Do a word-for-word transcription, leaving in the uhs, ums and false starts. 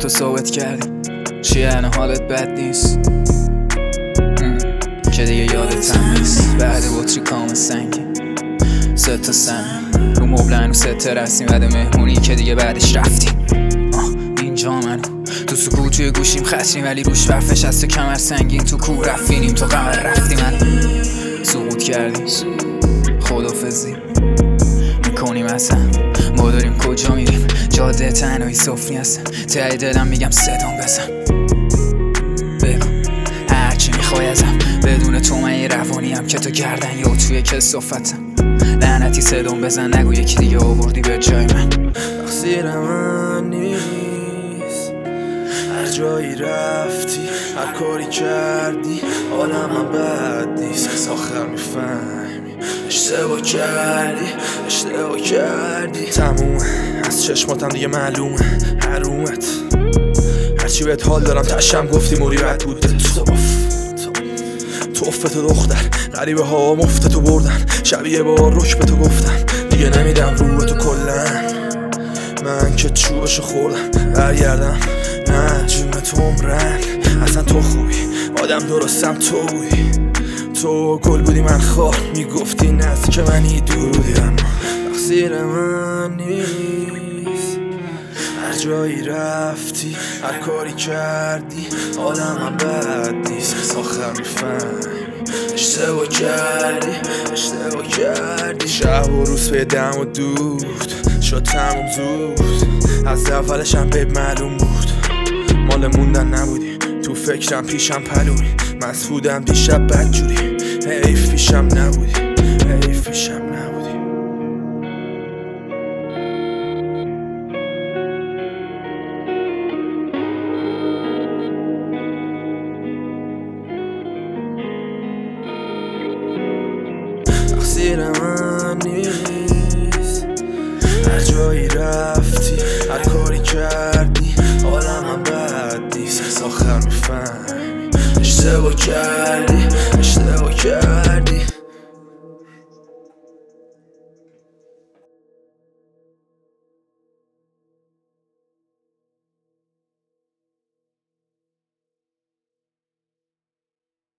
خودتو ثابت کردی چیه الان حالت بد نیست که دیگه یادت هم نیست بعد بطری کام سنگی سه تا سنگ رو مبلن و سه ترسیم بعد مهمونی که دیگه بعدش رفتیم اینجا منو تو سکوت توی گوشیم خشیم ولی روش برفش از تو کمر سنگین تو کوه رفتینیم تو قمر رفتی منو سقوط کردیم خدافزی میکنیم اصلا ما داریم کجا میریم جاده تنهایی صفری هستن ته دلم میگم صدام بزن بگو هرچی میخوای ازم بدون تو من یه روانیم که تو گردن یا توی کسافتم لعنتی صدام بزن نگو یکی دیگه آوردی به جای من تقصیر من نیست هر جایی رفتی هر کاری کردی حالم هم بد نیست آخر میفهمی اشتباه کردی اشتباه کردی تمومه از چشماتم دیگه معلومه حرومت هرچی بهت حال دارم تشم گفتی موری رد بود توف توفه تو دختر غریبه ها مفته تو بردن شبیه با رک به تو گفتم دیگه نمیدم رو به تو کلن من که چوبشو خوردم برگردم نه جون تو عمرن اصلا تو خوبی آدم درستم تو بودی تو گل بودی من خار میگفتی نزدیک منی دور بودی اما تقصیر من نیست هر جایی رفتی هر کاری کردی حالم هم بد نیست آخر میفهمی اشتباه کردی اشتباه کردی شب و روز به دم و دود شد تموم زود از اولش هم به معلوم بود مال موندن نبودی تو فکرم پیشم پلوی مسعودم دیشب بدجوری حیف پیشم نبودی حیف پیشم نبودی تقصیر من نیست هر جایی رفتی هر کاری کردی حالم هم بد نیست آخر میفهمی اشتباه کردی